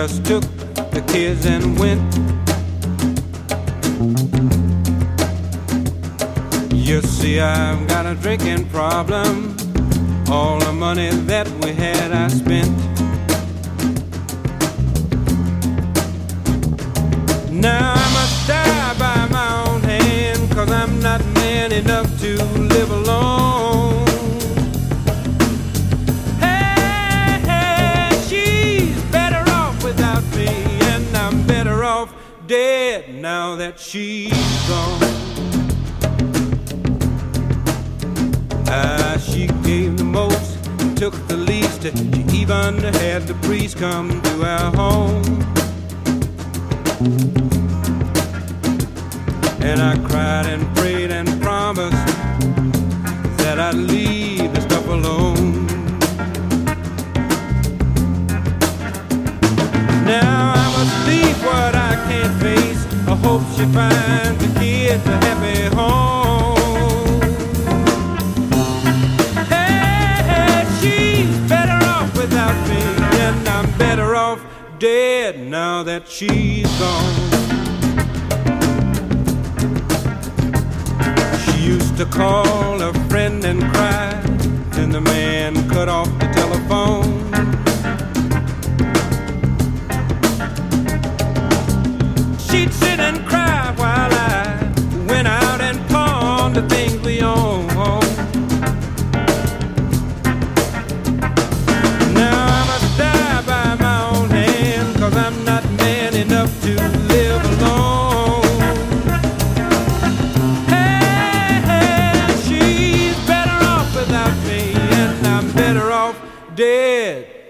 just took the kids and went. You see, I've got a drinking problem. All the money that we had I spent. Now I must die by my own hand, 'cause I'm not man enough to live alone. Hey, hey, she's better off without me, and I'm better off dead now that she's gone. She gave the most, took the least. She even had the priest come to our home. And I cried and prayed and promised that I'd leave the stuff alone. Now I must leave what I can't face. I hope she finds the kids a happy home. Without me, and I'm better off dead now that she's gone. She used to call a friend and cry, then the man cut off the telephone. She'd sit and cry while I went out and pawned the things we own. To live alone. Hey, hey, she's better off without me, and I'm better off dead